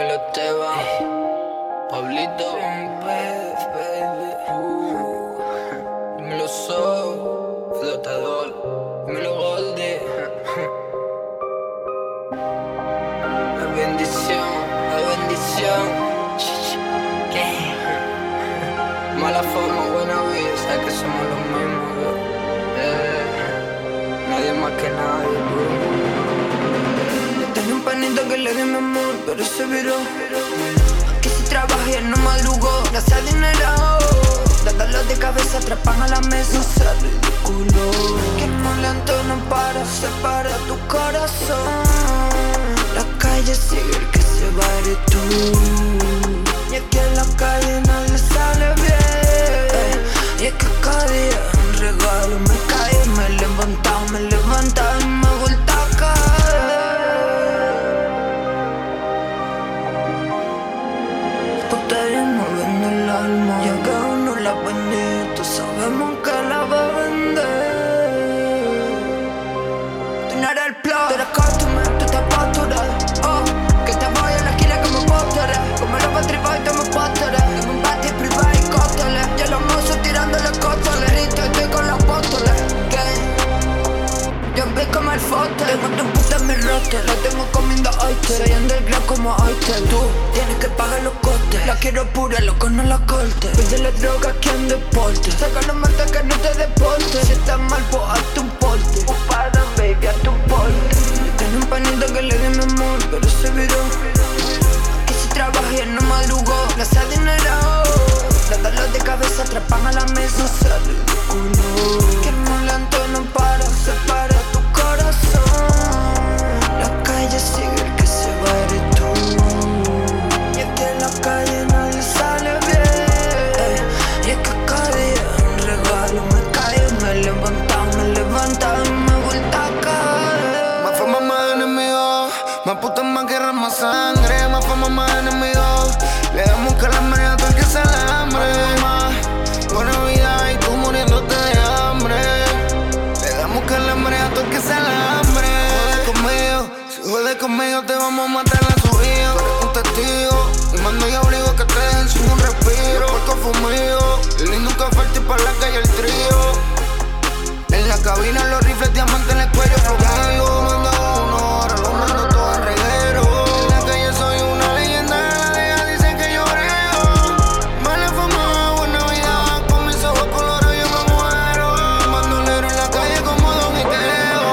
Dímelo Esteban, Pablito, dímelo So, Flotador, dímelo Goldie. La bendición, la bendición. ¿Qué? Mala forma, buena vida, sabes que somos los mismos, bro. Nadie más que nadie, bro. Tenía un panito que le di mi amor, pero se viró. Que si trabaja y él no madrugó, no se adineró. Dándolo de cabeza, atrapan a la mesa, no sea ridículo. Que no lento no para, separa tu corazón. La calle sigue, el que se va eres tú. Y es que en la calle nadie sale bien. Y es que cada día es un regalo. Me caí, me he levantado y me he vuelto a caer. Ustedes no venden el alma, y acá uno la bonito, sabemos que la va a vender. Tú no eres el plot, tú eres costume, tú estás postura. Oh, que te voy a la esquina como pósteres, como los batriboys y tomo pósteres. Tengo un bati privado y cócteles, y a los mozos tirándole cócteles. Rito, estoy con los apóstoles, yo vi como el fote. Tengo tu puta en mi roster, la tengo comiendo oyster. Soy underground como oyster. Tú tienes que pagar los costes. La quiero pura, loco, no la corte. Pide la droga aquí en deporte. Saca los martes que no te deporte. Si estás mal, pues hazte un porte. Ocupada, baby, hazte un porte. Tengo un panito que le di mi amor, pero se viró. Que si trabaja y él no madrugó, no se adineró. Dándolo de cabeza, atrapan a la mesa, no sea ridículo. Que no lento no para, separa tu corazón. La calle sigue, el que se va eres tú. Y es que en la calle nadie sale bien. Y es que cada día es un regalo. Me caí, me he levantado y me he vuelto a caer. Más fama, más enemigos. Más putas, más guerra, más sangre. Más fama, más enemigos. Le damos calambre a todo el que se alambre. Más buena vida y tú muriéndote de hambre. Le damos calambre a todo el que se alambre. Jode conmigo, si jode conmigo te vamos a matar a su hijo. Tú eres un testigo y mando y obligo que te dejen sin un respiro. Porco fumido, el lindo nunca falta y pa' la calle el trío. En la cabina los rifles, diamantes en el cuello. Ya yo mando uno, ahora lo mando todo en reguero. En la calle soy una leyenda, la dicen que yo brego. Mala fama, buena vida, con mis ojos colores yo me muero. Bandolero en la calle como Don Iqueo.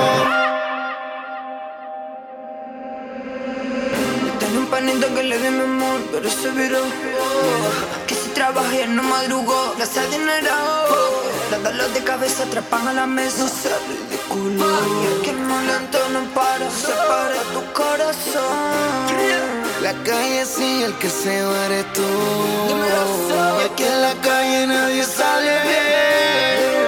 Tenía un panito que le di mi amor, pero se viró. Que si trabaja y él no madrugó, no se adineró. Dándolo de cabeza, atrapan a la mesa, no sea ridículo. Y es que no lento no para, separa tu corazón. La calle sí, el que se va eres tú. Dímelo, So. Y aquí en la calle nadie sale bien.